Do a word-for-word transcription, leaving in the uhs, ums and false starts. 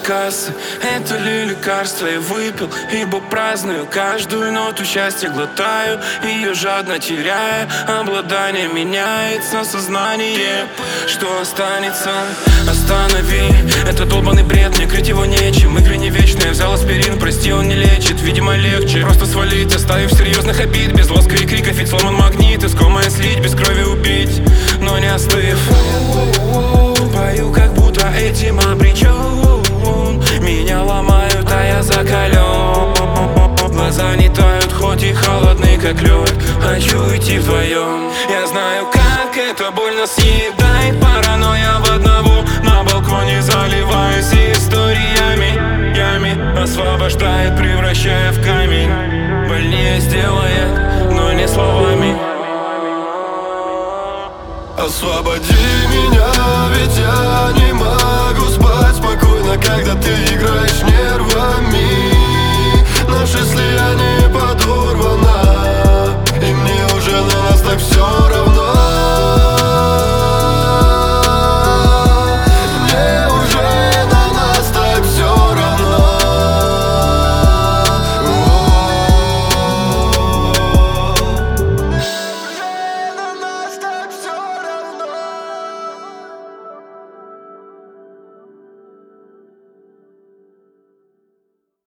кассы. Это ли лекарство я выпил, ибо праздную каждую ноту счастья глотаю, ее жадно теряя. Обладание меняется сознание. Что останется? Останови, это долбанный бред, мне крыть его нечем. Игры не вечные, взял аспирин, прости, он не лечит. Видимо легче просто свалить, оставив серьезных обид. Без лоска и крика, ведь сломан магнит. Искомое слить, без крови убить, но не остыв. Пою, как будто этим обречен. Меня ломают, а я закален. Глаза не тают, хоть и холодны, как лед. Хочу идти вдвоем. Я знаю, как это больно съедает паранойя в одного. На балконе заливаюсь историями. Ями освобождает, превращая в камень. Больнее сделает, но не словами. Освободи меня, ведь я не могу спать спокойно, когда ты